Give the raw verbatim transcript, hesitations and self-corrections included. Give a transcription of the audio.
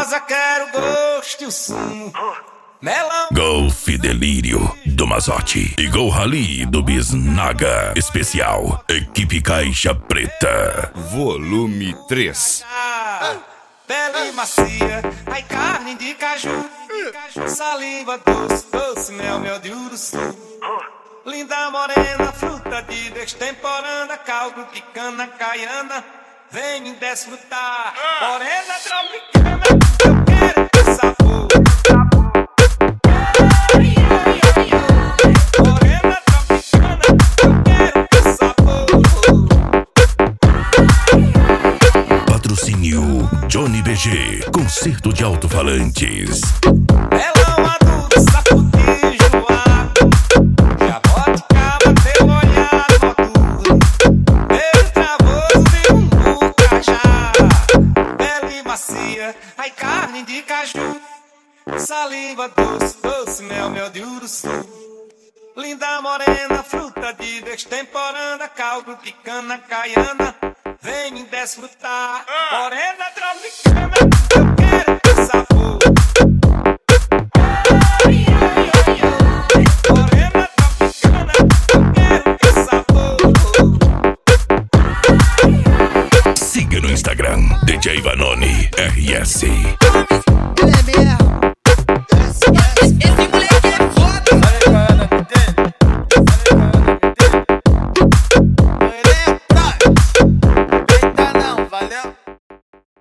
rosa, quero gosto e o sumo. Melão. Golf Delírio do Mazotti e Gol Rally do Bisnaga. Especial Equipe Caixa Preta. Volume três. Pele macia, ai carne de caju, saliva doce, doce, mel, mel de uruçu. Linda morena, fruta de destemporânea, caldo de cana caiana, vem desfrutar. Morena tropicana, eu quero teu sabor. Morena tropicana, eu quero teu sabor. Patrocínio Johnny B G, concerto de alto-falantes. Melão adulto, sacudir, joar. Jaboticaba, teu olhar noturno. Beijo travoso e um bucajá. Pele macia, ai carne de caju, saliva doce, doce, mel, mel de uruçu. Linda morena, fruta de destemporânea, caldo de cana caiana, vem desfrutar. Morena tropicana, eu quero teu sabor. Morena tropicana, eu quero teu sabor. Siga no Instagram D J Vanoni R S.